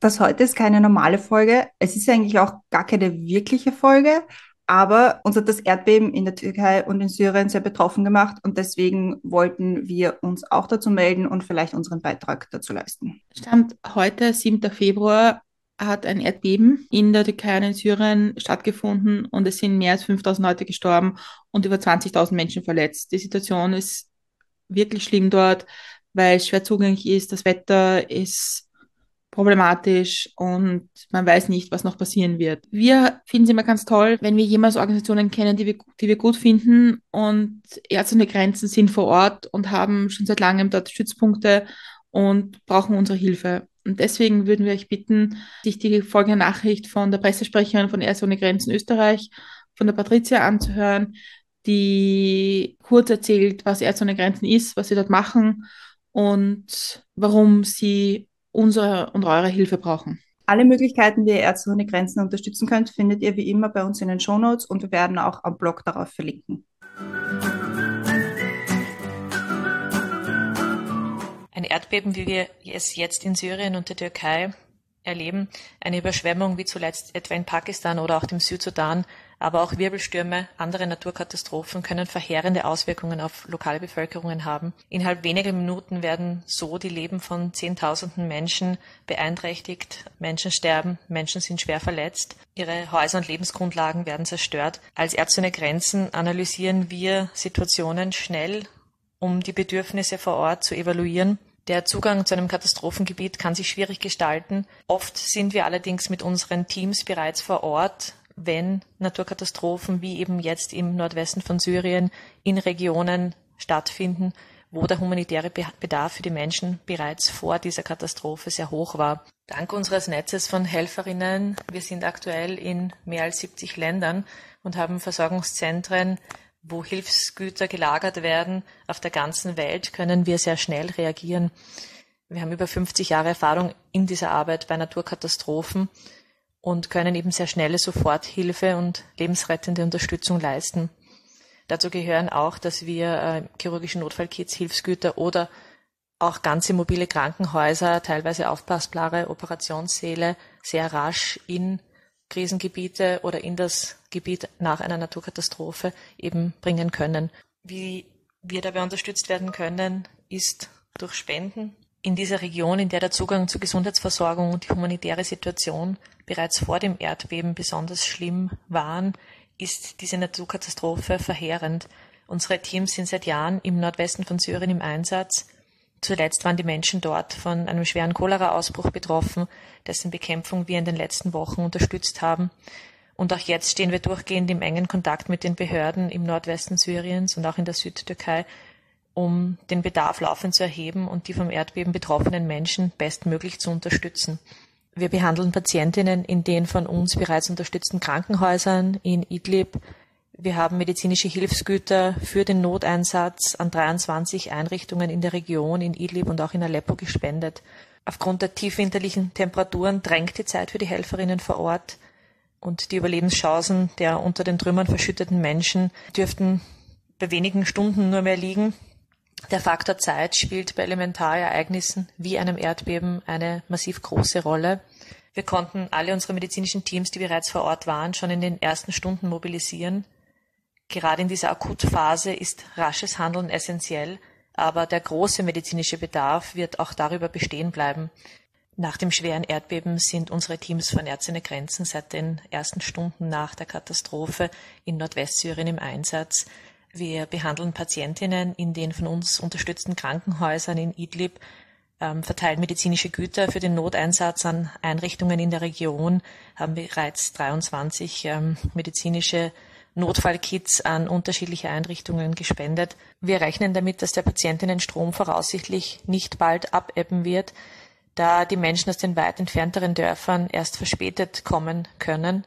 Das heute ist keine normale Folge. Es ist eigentlich auch gar keine wirkliche Folge, aber uns hat das Erdbeben in der Türkei und in Syrien sehr betroffen gemacht und deswegen wollten wir uns auch dazu melden und vielleicht unseren Beitrag dazu leisten. Stand heute, 7. Februar, hat ein Erdbeben in der Türkei und in Syrien stattgefunden und es sind mehr als 5.000 Leute gestorben und über 20.000 Menschen verletzt. Die Situation ist wirklich schlimm dort, weil es schwer zugänglich ist. Das Wetter ist problematisch und man weiß nicht, was noch passieren wird. Wir finden es immer ganz toll, wenn wir jemals Organisationen kennen, die wir gut finden, und Ärzte ohne Grenzen sind vor Ort und haben schon seit langem dort Stützpunkte und brauchen unsere Hilfe. Und deswegen würden wir euch bitten, sich die folgende Nachricht von der Pressesprecherin von Ärzte ohne Grenzen Österreich, von der Patricia, anzuhören, die kurz erzählt, was Ärzte ohne Grenzen ist, was sie dort machen und warum sie unsere und eure Hilfe brauchen. Alle Möglichkeiten, wie ihr Ärzte ohne Grenzen unterstützen könnt, findet ihr wie immer bei uns in den Shownotes und wir werden auch am Blog darauf verlinken. Ein Erdbeben, wie wir es jetzt in Syrien und der Türkei erleben, eine Überschwemmung wie zuletzt etwa in Pakistan oder auch dem Südsudan, aber auch Wirbelstürme, andere Naturkatastrophen können verheerende Auswirkungen auf lokale Bevölkerungen haben. Innerhalb weniger Minuten werden so die Leben von Zehntausenden Menschen beeinträchtigt, Menschen sterben, Menschen sind schwer verletzt, ihre Häuser und Lebensgrundlagen werden zerstört. Als Ärzte ohne Grenzen analysieren wir Situationen schnell, um die Bedürfnisse vor Ort zu evaluieren. Der Zugang zu einem Katastrophengebiet kann sich schwierig gestalten. Oft sind wir allerdings mit unseren Teams bereits vor Ort, wenn Naturkatastrophen wie eben jetzt im Nordwesten von Syrien in Regionen stattfinden, wo der humanitäre Bedarf für die Menschen bereits vor dieser Katastrophe sehr hoch war. Dank unseres Netzes von Helferinnen, wir sind aktuell in mehr als 70 Ländern und haben Versorgungszentren, wo Hilfsgüter gelagert werden auf der ganzen Welt, können wir sehr schnell reagieren. Wir haben über 50 Jahre Erfahrung in dieser Arbeit bei Naturkatastrophen und können eben sehr schnelle Soforthilfe und lebensrettende Unterstützung leisten. Dazu gehören auch, dass wir chirurgische Notfallkits, Hilfsgüter oder auch ganze mobile Krankenhäuser, teilweise aufblasbare Operationssäle sehr rasch in Krisengebiete oder in das Gebiet nach einer Naturkatastrophe eben bringen können. Wie wir dabei unterstützt werden können, ist durch Spenden. In dieser Region, in der der Zugang zur Gesundheitsversorgung und die humanitäre Situation bereits vor dem Erdbeben besonders schlimm waren, ist diese Naturkatastrophe verheerend. Unsere Teams sind seit Jahren im Nordwesten von Syrien im Einsatz. Zuletzt waren die Menschen dort von einem schweren Cholera-Ausbruch betroffen, dessen Bekämpfung wir in den letzten Wochen unterstützt haben. Und auch jetzt stehen wir durchgehend im engen Kontakt mit den Behörden im Nordwesten Syriens und auch in der Südtürkei, um den Bedarf laufend zu erheben und die vom Erdbeben betroffenen Menschen bestmöglich zu unterstützen. Wir behandeln Patientinnen in den von uns bereits unterstützten Krankenhäusern in Idlib. Wir haben medizinische Hilfsgüter für den Noteinsatz an 23 Einrichtungen in der Region, in Idlib und auch in Aleppo gespendet. Aufgrund der tiefwinterlichen Temperaturen drängt die Zeit für die Helferinnen vor Ort und die Überlebenschancen der unter den Trümmern verschütteten Menschen dürften bei wenigen Stunden nur mehr liegen. Der Faktor Zeit spielt bei Elementarereignissen wie einem Erdbeben eine massiv große Rolle. Wir konnten alle unsere medizinischen Teams, die bereits vor Ort waren, schon in den ersten Stunden mobilisieren. Gerade in dieser Akutphase ist rasches Handeln essentiell, aber der große medizinische Bedarf wird auch darüber bestehen bleiben. Nach dem schweren Erdbeben sind unsere Teams von Ärzte ohne Grenzen seit den ersten Stunden nach der Katastrophe in Nordwestsyrien im Einsatz. Wir behandeln Patientinnen in den von uns unterstützten Krankenhäusern in Idlib, verteilen medizinische Güter für den Noteinsatz an Einrichtungen in der Region, haben bereits 23 medizinische Notfallkits an unterschiedliche Einrichtungen gespendet. Wir rechnen damit, dass der Patientinnenstrom voraussichtlich nicht bald abebben wird, da die Menschen aus den weit entfernteren Dörfern erst verspätet kommen können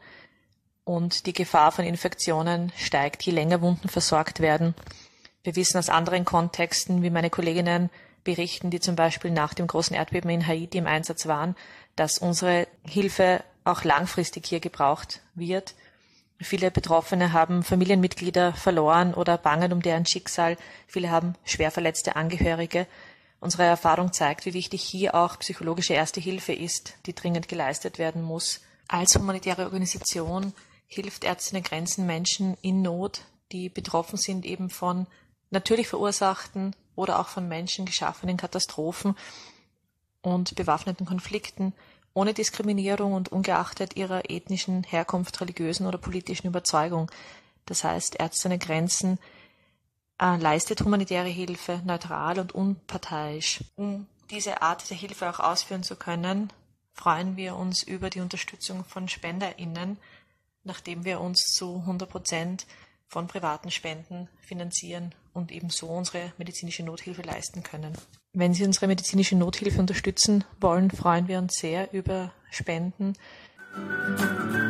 und die Gefahr von Infektionen steigt, je länger Wunden versorgt werden. Wir wissen aus anderen Kontexten, wie meine Kolleginnen berichten, die zum Beispiel nach dem großen Erdbeben in Haiti im Einsatz waren, dass unsere Hilfe auch langfristig hier gebraucht wird. Viele Betroffene haben Familienmitglieder verloren oder bangen um deren Schicksal. Viele haben schwer verletzte Angehörige. Unsere Erfahrung zeigt, wie wichtig hier auch psychologische Erste Hilfe ist, die dringend geleistet werden muss. Als humanitäre Organisation hilft Ärzte ohne Grenzen Menschen in Not, die betroffen sind eben von natürlich verursachten oder auch von Menschen geschaffenen Katastrophen und bewaffneten Konflikten, ohne Diskriminierung und ungeachtet ihrer ethnischen Herkunft, religiösen oder politischen Überzeugung. Das heißt, Ärzte ohne Grenzen leistet humanitäre Hilfe neutral und unparteiisch. Um diese Art der Hilfe auch ausführen zu können, freuen wir uns über die Unterstützung von SpenderInnen, nachdem wir uns zu 100% von privaten Spenden finanzieren und ebenso unsere medizinische Nothilfe leisten können. Wenn Sie unsere medizinische Nothilfe unterstützen wollen, freuen wir uns sehr über Spenden.